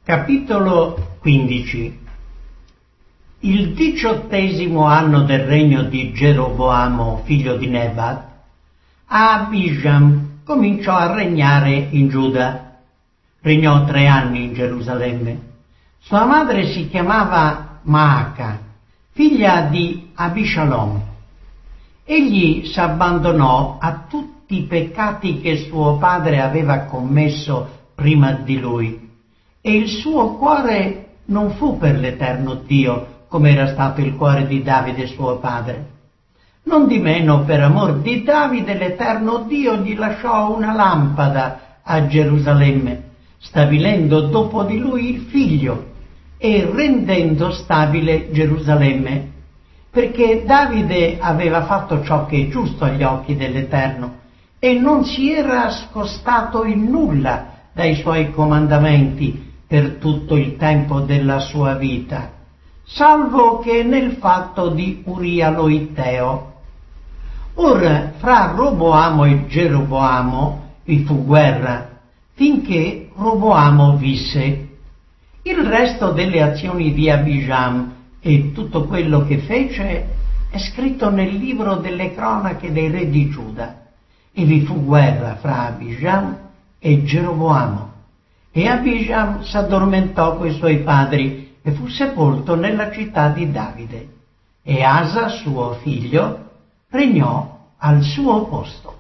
Capitolo 15. Il 18° anno del regno di Geroboamo, figlio di Nebat, Abijam cominciò a regnare in Giuda. Regnò 3 anni in Gerusalemme. Sua madre si chiamava Maaca, figlia di Abishalom. Egli s'abbandonò a tutti i peccati che suo padre aveva commesso prima di lui, e il suo cuore non fu per l'Eterno Dio, come era stato il cuore di Davide suo padre. Nondimeno, per amor di Davide, l'Eterno Dio gli lasciò una lampada a Gerusalemme, stabilendo dopo di lui il figlio e rendendo stabile Gerusalemme, perché Davide aveva fatto ciò che è giusto agli occhi dell'Eterno e non si era scostato in nulla dai suoi comandamenti per tutto il tempo della sua vita, salvo che nel fatto di Uria lo Itteo. Ora, fra Roboamo e Geroboamo vi fu guerra, finché Roboamo visse. Il resto delle azioni di Abijam e tutto quello che fece è scritto nel libro delle cronache dei re di Giuda. E vi fu guerra fra Abijam e Geroboamo. E Abijam s'addormentò coi suoi padri e fu sepolto nella città di Davide. E Asa, suo figlio, regnò al suo posto.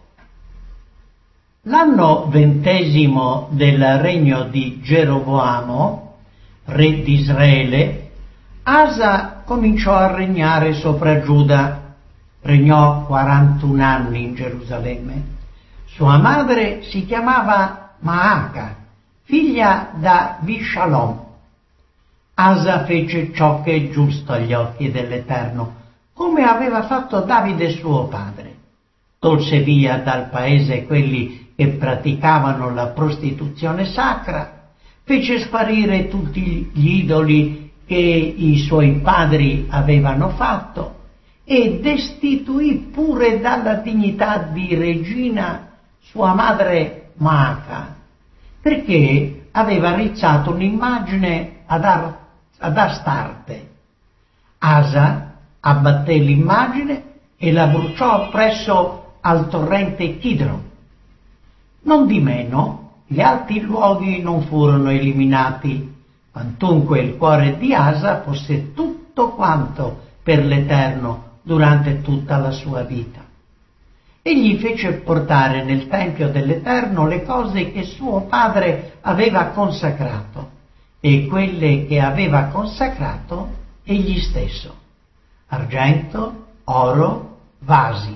L'anno 20° del regno di Geroboamo, re di Israele, Asa cominciò a regnare sopra Giuda. Regnò 41 anni in Gerusalemme. Sua madre si chiamava Maaca, figlia da Abishalom. Asa fece ciò che è giusto agli occhi dell'Eterno, come aveva fatto Davide suo padre. Tolse via dal paese quelli che praticavano la prostituzione sacra, fece sparire tutti gli idoli che i suoi padri avevano fatto e destituì pure dalla dignità di regina sua madre Maaca, perché aveva rizzato un'immagine ad Astarte. Asa abbatté l'immagine e la bruciò presso al torrente Kidron. Nondimeno, gli altri luoghi non furono eliminati, quantunque il cuore di Asa fosse tutto quanto per l'Eterno durante tutta la sua vita. Egli fece portare nel Tempio dell'Eterno le cose che suo padre aveva consacrato e quelle che aveva consacrato egli stesso: argento, oro, vasi.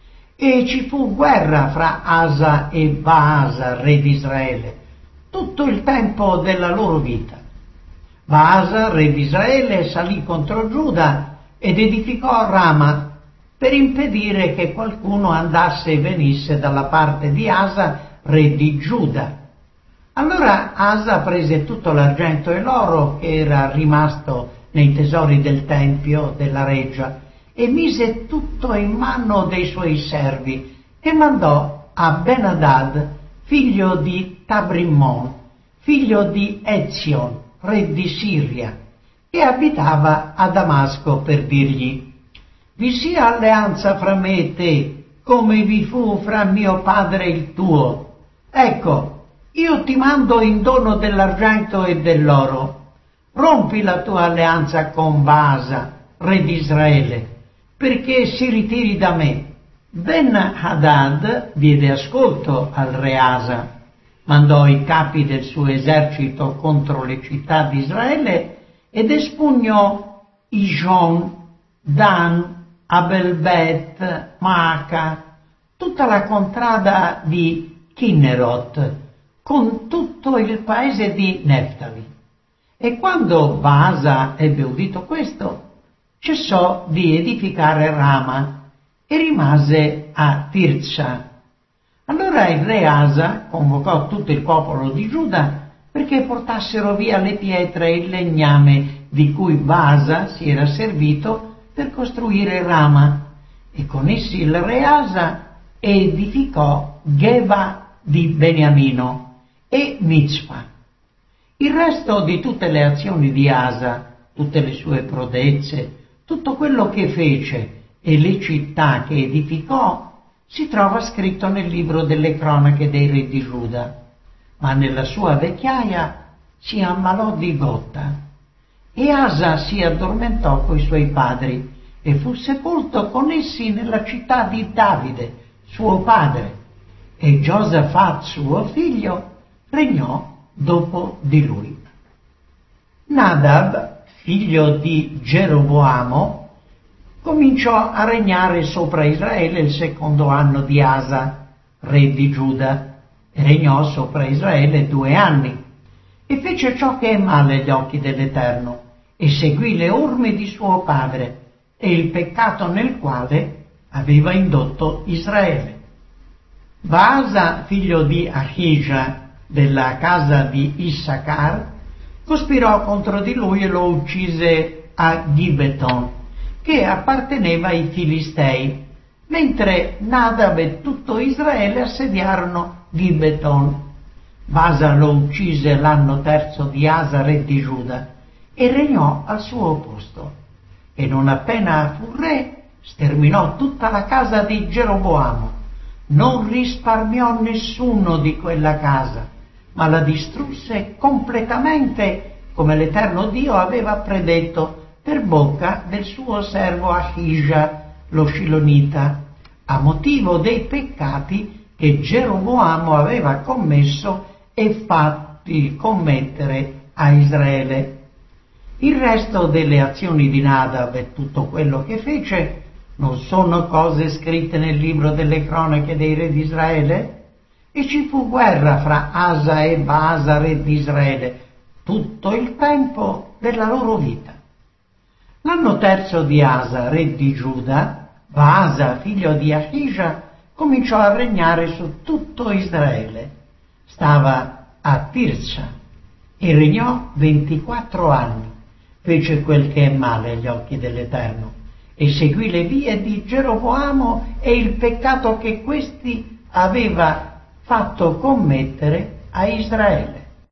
E ci fu guerra fra Asa e Baasa, re di Israele, tutto il tempo della loro vita. Baasa, re di Israele, salì contro Giuda ed edificò Rama per impedire che qualcuno andasse e venisse dalla parte di Asa, re di Giuda. Allora Asa prese tutto l'argento e l'oro che era rimasto nei tesori del Tempio della Reggia e mise tutto in mano dei suoi servi, che mandò a Ben-Hadad, figlio di Tabrimmon, figlio di Ezion, re di Siria, che abitava a Damasco, per dirgli: vi sia alleanza fra me e te, come vi fu fra mio padre e il tuo. Ecco, io ti mando in dono dell'argento e dell'oro. Rompi la tua alleanza con Baasa, re di Israele, perché si ritiri da me. Ben-Hadad diede ascolto al re Asa, mandò i capi del suo esercito contro le città di Israele ed espugnò Ijon, Dan, Abel-Bet, Maaca, tutta la contrada di Kinnerot, con tutto il paese di Neftali. E quando Baasa ebbe udito questo, cessò di edificare Rama e rimase a Tirsa. Allora il re Asa convocò tutto il popolo di Giuda perché portassero via le pietre e il legname di cui Baasa si era servito per costruire Rama, e con essi il re Asa edificò Geba di Beniamino e Mizpa. Il resto di tutte le azioni di Asa, tutte le sue prodezze, tutto quello che fece e le città che edificò, si trova scritto nel libro delle cronache dei re di Giuda. Ma nella sua vecchiaia si ammalò di gotta. E Asa si addormentò coi suoi padri e fu sepolto con essi nella città di Davide, suo padre, e Giosafat, suo figlio, regnò dopo di lui. Nadab, figlio di Geroboamo, cominciò a regnare sopra Israele il secondo anno di Asa, re di Giuda, e regnò sopra Israele 2 anni, e fece ciò che è male agli occhi dell'Eterno, e seguì le orme di suo padre, e il peccato nel quale aveva indotto Israele. Baasa, figlio di Ahija, della casa di Issacar, cospirò contro di lui e lo uccise a Gibeton, che apparteneva ai Filistei, mentre Nadab e tutto Israele assediarono Gibeton. Baasa lo uccise l'anno 3 di Asa, re di Giuda, e regnò al suo posto. E non appena fu re, sterminò tutta la casa di Geroboamo. Non risparmiò nessuno di quella casa, ma la distrusse completamente, come l'Eterno Dio aveva predetto per bocca del suo servo Ahija, lo Shilonita, a motivo dei peccati che Geroboamo aveva commesso e fatti commettere a Israele. Il resto delle azioni di Nadab e tutto quello che fece non sono cose scritte nel libro delle cronache dei re di Israele? E ci fu guerra fra Asa e Baasa, re di Israele, tutto il tempo della loro vita. L'anno 3 di Asa, re di Giuda, Baasa, figlio di Ahija, cominciò a regnare su tutto Israele. Stava a Tirsa e regnò 24 anni. Fece quel che è male agli occhi dell'Eterno e seguì le vie di Geroboamo e il peccato che questi aveva fatto commettere a Israele.